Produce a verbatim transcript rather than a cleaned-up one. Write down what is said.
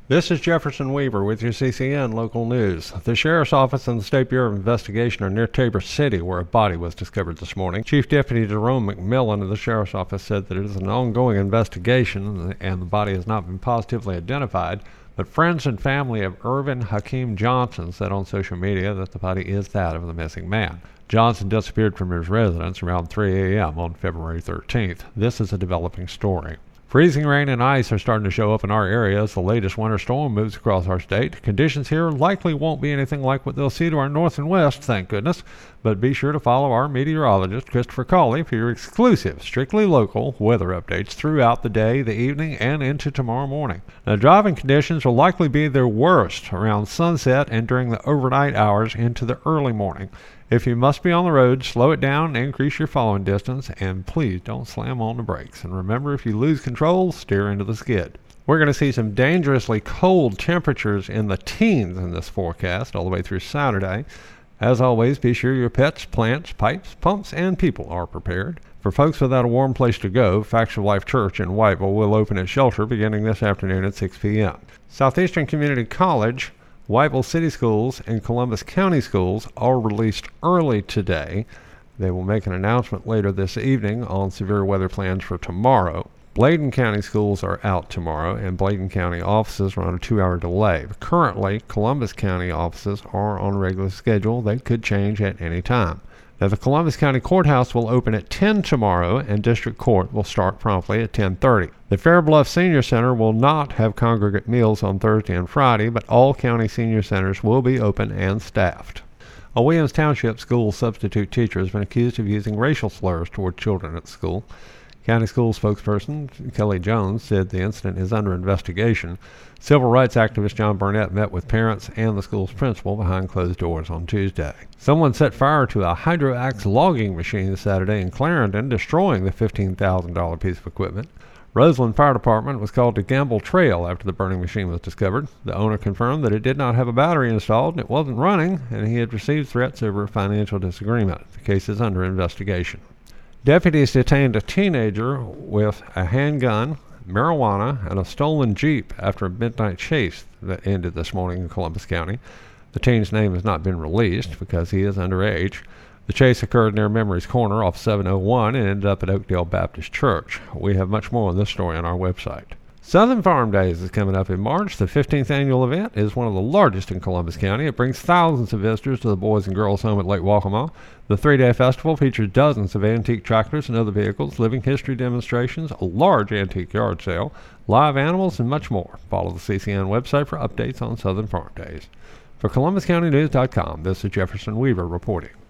This is Jefferson Weaver with your C C N Local News. The Sheriff's Office and the State Bureau of Investigation are near Tabor City, where a body was discovered this morning. Chief Deputy Jerome McMillan of the Sheriff's Office said that it is an ongoing investigation and the body has not been positively identified, but friends and family of Irvin Hakeem Johnson said on social media that the body is that of the missing man. Johnson disappeared from his residence around three a.m. on February thirteenth. This is a developing story. Freezing rain and ice are starting to show up in our area as the latest winter storm moves across our state. Conditions here likely won't be anything like what they'll see to our north and west, thank goodness. But be sure to follow our meteorologist, Christopher Cawley, for your exclusive, strictly local weather updates throughout the day, the evening, and into tomorrow morning. Now, driving conditions will likely be their worst around sunset and during the overnight hours into the early morning. If you must be on the road, slow it down, increase your following distance, and please don't slam on the brakes. And remember, if you lose control, steer into the skid. We're going to see some dangerously cold temperatures in the teens in this forecast all the way through Saturday. As always, be sure your pets, plants, pipes, pumps, and people are prepared. For folks without a warm place to go, Facts of Life Church in Whiteville will open its shelter beginning this afternoon at six p.m. Southeastern Community College, Whiteville City Schools, and Columbus County Schools are released early today. They will make an announcement later this evening on severe weather plans for tomorrow. Bladen County Schools are out tomorrow, and Bladen County offices are on a two-hour delay. But currently, Columbus County offices are on a regular schedule. They could change at any time. Now, the Columbus County Courthouse will open at ten tomorrow, and District Court will start promptly at ten thirty. The Fair Bluff Senior Center will not have congregate meals on Thursday and Friday, but all county senior centers will be open and staffed. A Williams Township school substitute teacher has been accused of using racial slurs toward children at school. County School spokesperson Kelly Jones said the incident is under investigation. Civil rights activist John Burnett met with parents and the school's principal behind closed doors on Tuesday. Someone set fire to a Hydro-Axe logging machine Saturday in Clarendon, destroying the fifteen thousand dollars piece of equipment. Roseland Fire Department was called to Gamble Trail after the burning machine was discovered. The owner confirmed that it did not have a battery installed and it wasn't running, and he had received threats over a financial disagreement. The case is under investigation. Deputies detained a teenager with a handgun, marijuana, and a stolen Jeep after a midnight chase that ended this morning in Columbus County. The teen's name has not been released because he is underage. The chase occurred near Memory's Corner off seven oh one and ended up at Oakdale Baptist Church. We have much more on this story on our website. Southern Farm Days is coming up in March. The fifteenth annual event is one of the largest in Columbus County. It brings thousands of visitors to the Boys and Girls Home at Lake Waccamaw. The three-day festival features dozens of antique tractors and other vehicles, living history demonstrations, a large antique yard sale, live animals, and much more. Follow the C C N website for updates on Southern Farm Days. For Columbus County News dot com, this is Jefferson Weaver reporting.